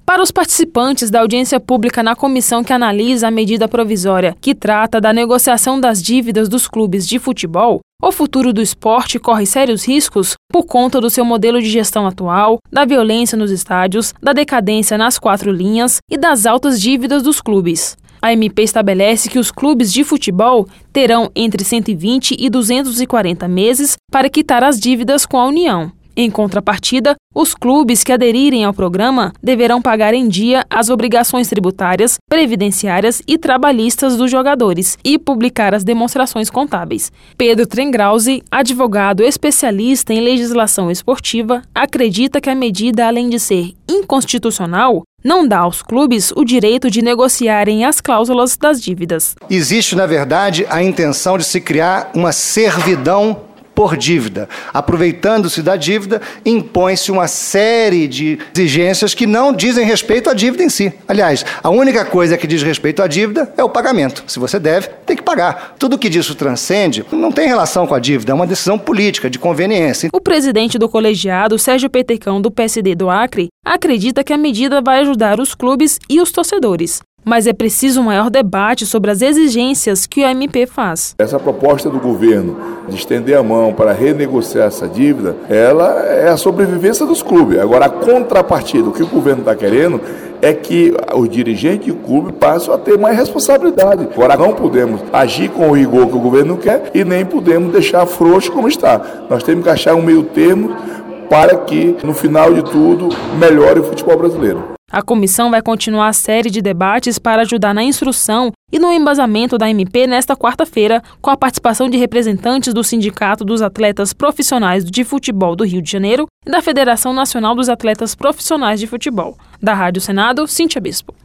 Para os participantes da audiência pública na comissão que analisa a medida provisória que trata da negociação das dívidas dos clubes de futebol, o futuro do esporte corre sérios riscos por conta do seu modelo de gestão atual, da violência nos estádios, da decadência nas 4 linhas e das altas dívidas dos clubes. A MP estabelece que os clubes de futebol terão entre 120 e 240 meses para quitar as dívidas com a União. Em contrapartida, os clubes que aderirem ao programa deverão pagar em dia as obrigações tributárias, previdenciárias e trabalhistas dos jogadores e publicar as demonstrações contábeis. Pedro Trengrause, advogado especialista em legislação esportiva, acredita que a medida, além de ser inconstitucional, não dá aos clubes o direito de negociarem as cláusulas das dívidas. Existe, na verdade, a intenção de se criar uma servidão por dívida. Aproveitando-se da dívida, impõe-se uma série de exigências que não dizem respeito à dívida em si. Aliás, a única coisa que diz respeito à dívida é o pagamento. Se você deve, tem que pagar. Tudo que disso transcende não tem relação com a dívida, é uma decisão política, de conveniência. O presidente do colegiado, Sérgio Petecão, do PSD do Acre, acredita que a medida vai ajudar os clubes e os torcedores. Mas é preciso um maior debate sobre as exigências que a MP faz. Essa proposta do governo de estender a mão para renegociar essa dívida, ela é a sobrevivência dos clubes. Agora, a contrapartida, o que o governo está querendo é que os dirigentes do clube passem a ter mais responsabilidade. Agora, não podemos agir com o rigor que o governo quer e nem podemos deixar frouxo como está. Nós temos que achar um meio termo para que, no final de tudo, melhore o futebol brasileiro. A comissão vai continuar a série de debates para ajudar na instrução e no embasamento da MP nesta quarta-feira, com a participação de representantes do Sindicato dos Atletas Profissionais de Futebol do Rio de Janeiro e da Federação Nacional dos Atletas Profissionais de Futebol. Da Rádio Senado, Cíntia Bispo.